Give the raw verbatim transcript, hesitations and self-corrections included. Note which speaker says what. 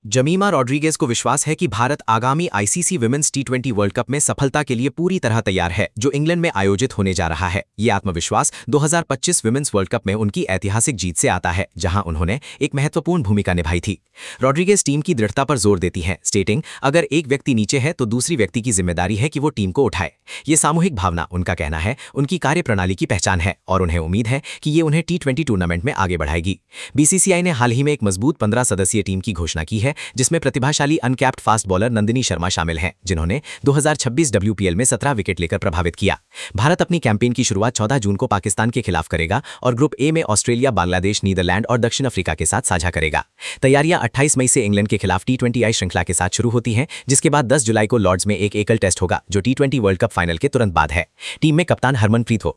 Speaker 1: जमीमा Rodriguez को विश्वास है कि भारत आगामी ICC women's T twenty world cup में सफलता के लिए पूरी तरह तैयार है, जो इंग्लैंड में आयोजित होने जा रहा है। ये आत्मविश्वास दो हज़ार पच्चीस विमेंस वर्ल्ड कप में उनकी ऐतिहासिक जीत से आता है, जहां उन्होंने एक महत्वपूर्ण भूमिका निभाई थी। रॉड्रिगेज टीम की दृढ़ता पर जोर देती हैं, स्टेटिंग, अगर एक व्यक्ति नीचे है तो दूसरी व्यक्ति की जिम्मेदारी है कि वो टीम को उठाए। ये सामूहिक भावना, उनका कहना है, उनकी कार्यप्रणाली की पहचान है और उन्हें उम्मीद है कि ये उन्हें टी ट्वेंटी टूर्नामेंट में आगे बढ़ाएगी। बीसीसीआई ने हाल ही में एक मजबूत पंद्रह सदस्यीय टीम की घोषणा की है, जिसमें प्रतिभाशाली uncapped fast bowler Nandini Sharma शामिल हैं, जिन्होंने दो हज़ार छब्बीस डब्ल्यूपीएल में सत्रह विकेट लेकर प्रभावित किया। भारत अपनी कैंपेन की शुरुआत चौदह जून को पाकिस्तान के खिलाफ करेगा और ग्रुप ए में ऑस्ट्रेलिया, बांग्लादेश, नीदरलैंड और दक्षिण अफ्रीका के साथ साझा करेगा। तैयारियां अट्ठाईस मई से इंग्लैंड के खिलाफ टी ट्वेंटी आई श्रृंखला के साथ शुरू होती हैं, जिसके बाद दस जुलाई को लॉर्ड्स में एक एकल टेस्ट होगा, जो T twenty world cup final के तुरंत बाद है। टीम में कप्तान हरमनप्रीत हो